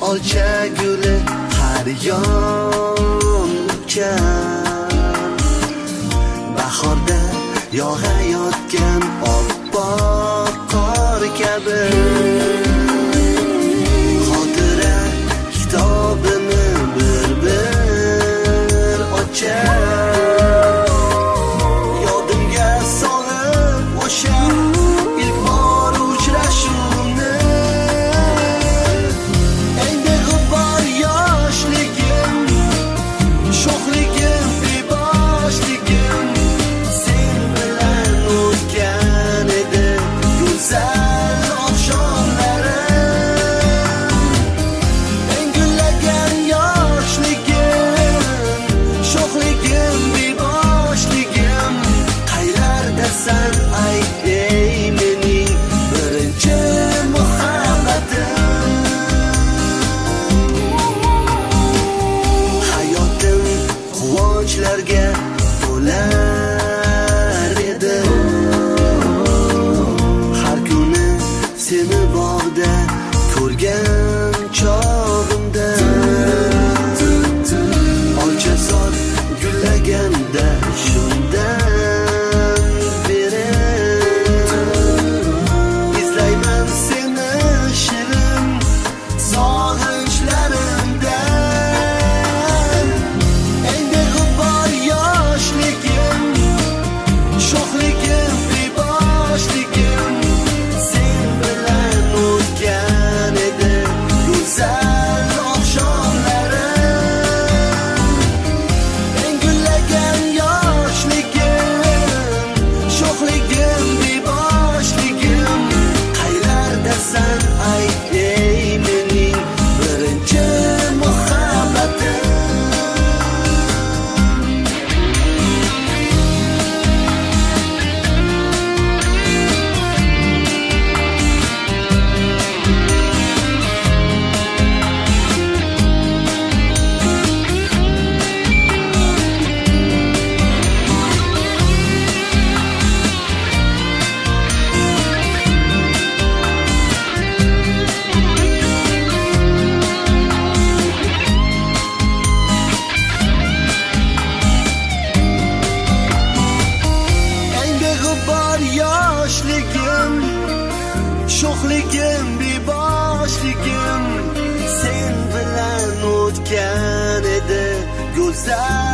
olcha guli har yon uchar, bahorda yog'ayotgan oppoq qor kabi xotira kitobini bir ochar, yodimga solib o'sha ilk bor uchrashuvni, endi g'ubor yoshligim, sho'xligim, beboshligim, sen bilan o'tgan edi go'zal oqshomlarim, engullagan yoshligim, sho'xligim, beboshligim, qaylardasan ayt ey mening birinchi muhabbatim. Hayotim quvonchlarga to'lar edi, har kuni seni bog'da ko'rgan chog'imda, olchasor gullaganda shundan beri izlayman seni shirin sog'inchlarimdan, endi g'ubor yoshligim, sho'xligim, beboshligim, sen bilan o'tgan edi go'zal oqshomlarim, engullagan yoshligim, sho'xligim, beboshligim, qaylardasan ayt ey mening birinchi muhabbatim. Endi g'ubor yoshligim, sho'xligim, beboshligim, sen bilan o'tgan edi go'zal